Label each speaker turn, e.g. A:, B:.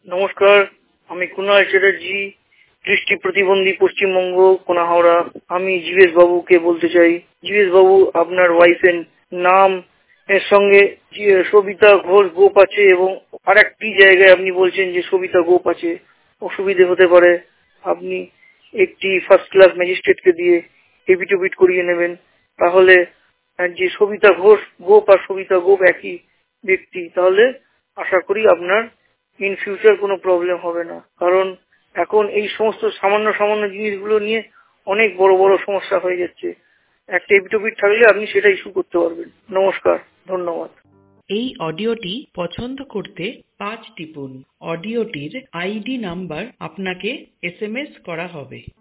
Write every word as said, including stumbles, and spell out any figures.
A: নমস্কার, আমি কুণাল চ্যাটার্জি, দৃষ্টি প্রতিবন্ধী, পশ্চিমবঙ্গ, কোনাহাওড়া। আমি জীবেশ বাবুকে বলতে চাই, জীবেশ বাবু, আপনার ওয়াইফের নাম এর সঙ্গে সবিতা ঘোষ গোপ আছে এবং আর একটি জায়গায় আপনি বলছেন যে সবিতা গোপ আছে। অসুবিধে হতে পারে, আপনি একটি ফার্স্ট ক্লাস ম্যাজিস্ট্রেটকে দিয়ে এফিডেভিট করিয়ে নেবেন। তাহলে যে সবিতা ঘোষ গোপ আর সবিতা গোপ একই ব্যক্তি, তাহলে আশা করি আপনার ইন ফিউচার কোনো প্রবলেম হবে না। কারণ এখন এই সমস্ত সামান্য সামান্য জিনিসগুলো নিয়ে অনেক বড় বড় সমস্যা হয়ে যাচ্ছে। একটা এফিডেভিট থাকলে আপনি সেটা ইস্যু করতে পারবেন। নমস্কার, ধন্যবাদ।
B: এই অডিওটি পছন্দ করতে পাঁচ টিপুন। অডিওটির আইডি নাম্বার আপনাকে এস এম এস করা হবে।